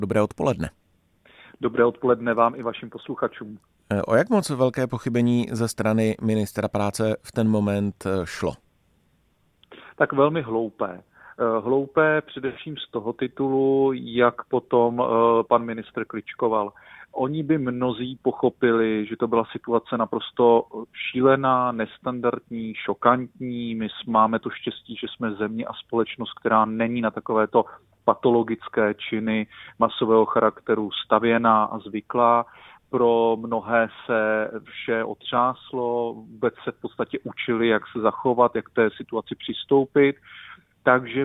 Dobré odpoledne. Dobré odpoledne vám i vašim posluchačům. O jak moc velké pochybení ze strany ministra práce v ten moment šlo? Tak velmi hloupé. Hloupé především z toho titulu, jak potom pan ministr kličkoval. Oni by mnozí pochopili, že to byla situace naprosto šílená, nestandardní, šokantní. My máme to štěstí, že jsme země a společnost, která není na takovéto patologické činy masového charakteru stavěná a zvyklá. Pro mnohé se vše otřáslo, vůbec se v podstatě učili, jak se zachovat, jak k té situaci přistoupit. Takže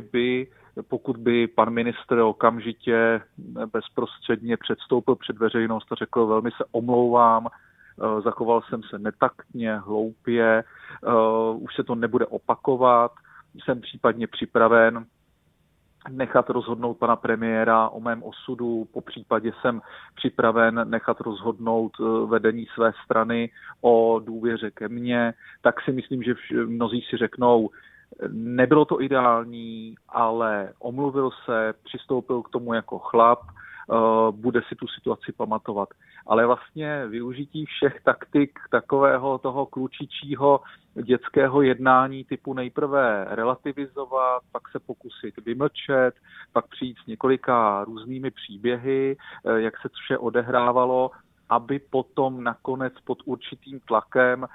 pokud by pan ministr okamžitě bezprostředně předstoupil před veřejnost a řekl, velmi se omlouvám, zachoval jsem se netaktně, hloupě, už se to nebude opakovat, jsem případně připraven nechat rozhodnout pana premiéra o mém osudu, popřípadě jsem připraven nechat rozhodnout vedení své strany o důvěře ke mně, tak si myslím, že mnozí si řeknou, nebylo to ideální, ale omluvil se, přistoupil k tomu jako chlap, bude si tu situaci pamatovat. Ale vlastně využití všech taktik takového toho klučičího dětského jednání typu nejprve relativizovat, pak se pokusit vymlčet, pak přijít s několika různými příběhy, jak se vše odehrávalo, aby potom nakonec pod určitým tlakem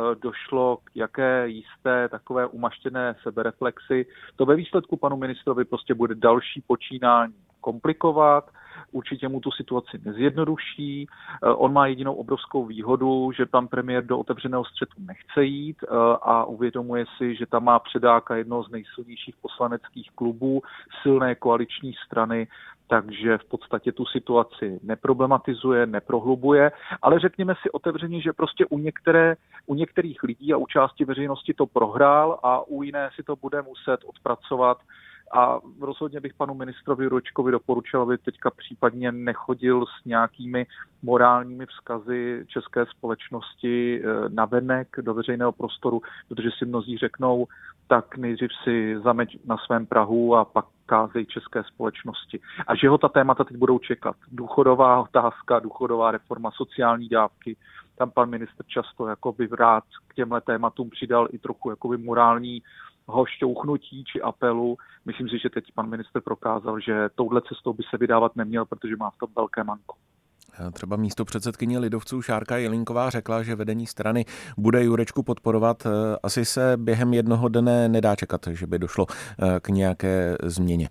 došlo k jaké jisté takové umaštěné sebereflexi. To ve výsledku panu ministrovi prostě bude další počínání komplikovat, určitě mu tu situaci nezjednoduší. On má jedinou obrovskou výhodu, že pan premiér do otevřeného střetu nechce jít a uvědomuje si, že tam má předáka jednoho z nejsilnějších poslaneckých klubů, silné koaliční strany, takže v podstatě tu situaci neproblematizuje, neprohlubuje, ale řekněme si otevřeně, že prostě u některých lidí a u části veřejnosti to prohrál a u jiné si to bude muset odpracovat. A rozhodně bych panu ministrovi Jurečkovi doporučil, aby teďka případně nechodil s nějakými morálními vzkazy české společnosti navenek do veřejného prostoru, protože si mnozí řeknou, tak nejdřív si zameť na svém prahu a pak kázej české společnosti. A že ho ta témata teď budou čekat. Důchodová otázka, důchodová reforma, sociální dávky. Tam pan ministr často jakoby rád k těmhle tématům přidal i trochu jakoby morální šťouchnutí či apelu. Myslím si, že teď pan ministr prokázal, že touhle cestou by se vydávat neměl, protože má v tom velké manko. Třeba místopředsedkyně lidovců Šárka Jelínková řekla, že vedení strany bude Jurečku podporovat. Asi se během jednoho dne nedá čekat, že by došlo k nějaké změně.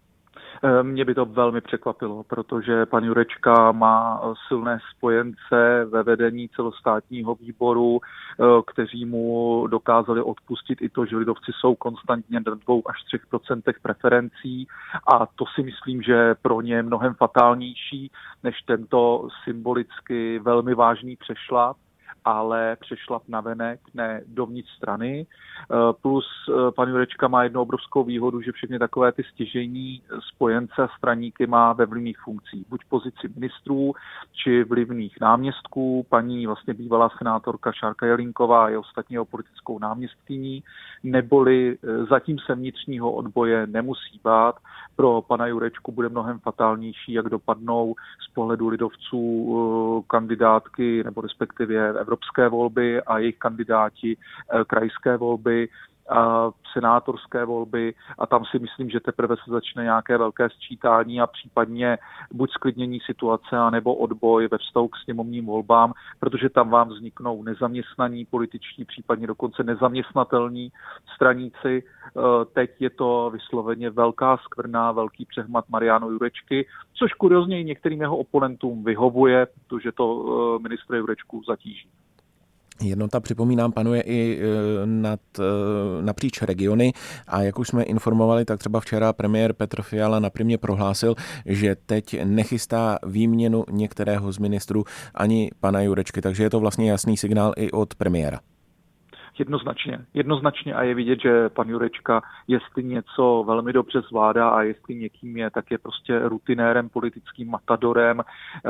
Mě by to velmi překvapilo, protože pan Jurečka má silné spojence ve vedení celostátního výboru, kteří mu dokázali odpustit i to, že lidovci jsou konstantně na 2 až 3% preferencí a to si myslím, že pro ně je mnohem fatálnější než tento symbolicky velmi vážný přešlap, ale přešlap navenek, ne dovnitř strany. Plus pan Jurečka má jednu obrovskou výhodu, že všechny takové ty stěžejní spojence a straníky má ve vlivných funkcích. Buď pozici ministrů, či vlivných náměstků. Paní vlastně bývalá senátorka Šárka Jelínková je ostatního politickou náměstkyní, neboli zatím se vnitřního odboje nemusí bát. Pro pana Jurečku bude mnohem fatálnější, jak dopadnou z pohledu lidovců kandidátky, nebo respektive evropské volby a jejich kandidáti krajské volby, senátorské volby a tam si myslím, že teprve se začne nějaké velké sčítání a případně buď sklidnění situace, anebo odboj ve vztahu k sněmovním volbám, protože tam vám vzniknou nezaměstnaní političtí, případně dokonce nezaměstnatelní straníci. Teď je to vysloveně velká skvrna, velký přehmat Mariana Jurečky, což kuriozně i některým jeho oponentům vyhovuje, protože to ministra Jurečku zatíží. Jednota, připomínám, panuje i napříč regiony a jak už jsme informovali, tak třeba včera premiér Petr Fiala na Primě prohlásil, že teď nechystá výměnu některého z ministrů ani pana Jurečky, takže je to vlastně jasný signál i od premiéra. Jednoznačně a je vidět, že pan Jurečka, jestli něco velmi dobře zvládá a jestli někým je, tak je prostě rutinérem, politickým matadorem,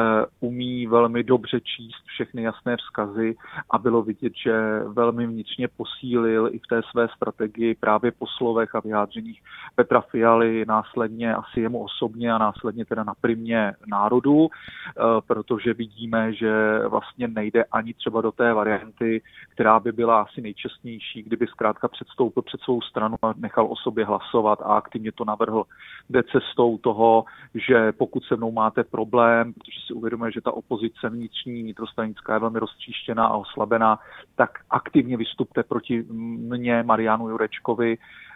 umí velmi dobře číst všechny jasné vzkazy a bylo vidět, že velmi vnitřně posílil i v té své strategii právě po slovech a vyjádřeních Petra Fialy, následně asi jemu osobně a následně teda na primě národu, protože vidíme, že vlastně nejde ani třeba do té varianty, která by byla asi nejčestnější, kdyby zkrátka předstoupil před svou stranu a nechal o sobě hlasovat a aktivně to navrhl. Jde cestou toho, že pokud se mnou máte problém, protože si uvědomuje, že ta opozice vnitrostranická je velmi roztříštěná a oslabená, tak aktivně vystupte proti mně, Marianu Jurečkovi,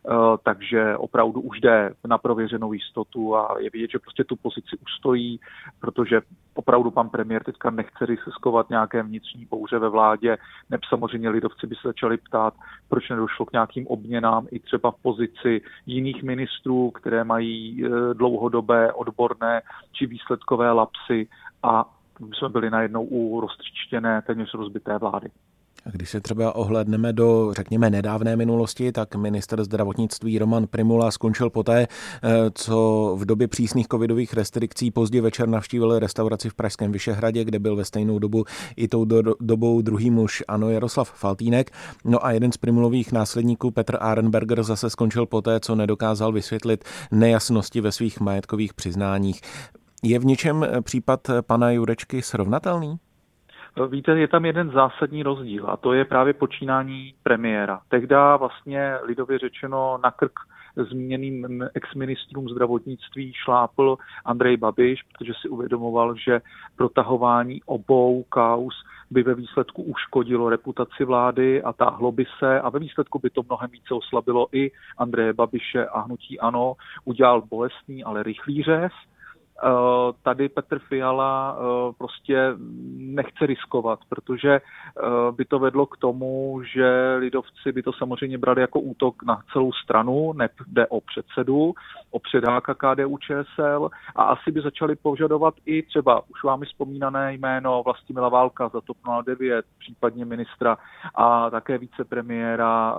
takže opravdu už jde na prověřenou jistotu a je vidět, že prostě tu pozici ustojí, protože opravdu pan premiér teďka nechce riskovat nějaké vnitřní bouře ve vládě, neb samozřejmě lidovci by se začali ptát, proč nedošlo k nějakým obměnám i třeba v pozici jiných ministrů, které mají dlouhodobé odborné či výsledkové lapsy a jsme byli najednou u roztříštěné, téměř rozbité vlády. A když se třeba ohlédneme do, řekněme, nedávné minulosti, tak ministr zdravotnictví Roman Prymula skončil poté, co v době přísných covidových restrikcí pozdě večer navštívil restauraci v pražském Vyšehradě, kde byl ve stejnou dobu i tou dobou druhý muž ANO Jaroslav Faltýnek. No a jeden z Prymulových následníků Petr Arenberger zase skončil poté, co nedokázal vysvětlit nejasnosti ve svých majetkových přiznáních. Je v něčem případ pana Jurečky srovnatelný? Víte, je tam jeden zásadní rozdíl a to je právě počínání premiéra. Tehdy vlastně lidově řečeno na krk zmíněným exministrům zdravotnictví šlápl Andrej Babiš, protože si uvědomoval, že protahování obou kauz by ve výsledku uškodilo reputaci vlády a táhlo by se a ve výsledku by to mnohem více oslabilo i Andreje Babiše a hnutí ANO. Udělal bolestný, ale rychlý řez. Tady Petr Fiala prostě nechce riskovat, protože by to vedlo k tomu, že lidovci by to samozřejmě brali jako útok na celou stranu, nejde o předsedu, o předáka KDU-ČSL a asi by začali požadovat i třeba už vámi vzpomínané jméno Vlastimila Válka za TOP 09, případně ministra a také vicepremiéra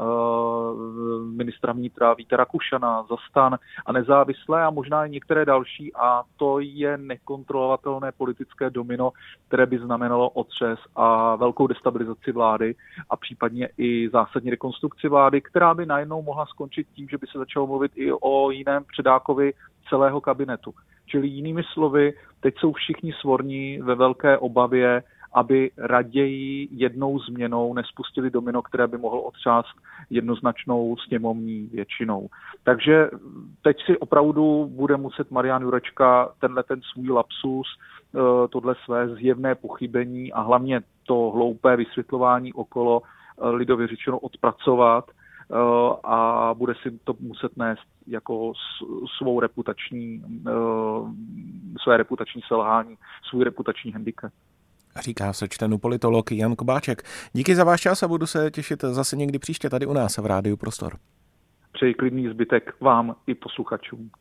ministra vnitra Víta Rakušana za STAN a nezávislé a možná i některé další a to je nekontrolovatelné politické domino, které by znamenalo otřes a velkou destabilizaci vlády a případně i zásadní rekonstrukci vlády, která by najednou mohla skončit tím, že by se začalo mluvit i o jiném předákovi celého kabinetu. Čili jinými slovy, teď jsou všichni svorní ve velké obavě, aby raději jednou změnou nespustili domino, které by mohlo otřást jednoznačnou sněmovní většinou. Takže teď si opravdu bude muset Marian Jurečka ten svůj lapsus, tohle své zjevné pochybení a hlavně to hloupé vysvětlování okolo lidově řečeno odpracovat a bude si to muset nést jako své reputační selhání, svůj reputační handicap. Říká sečtenu politolog Jan Kobáček. Díky za váš čas a budu se těšit zase někdy příště tady u nás v Rádiu Prostor. Přeji klidný zbytek vám i posluchačům.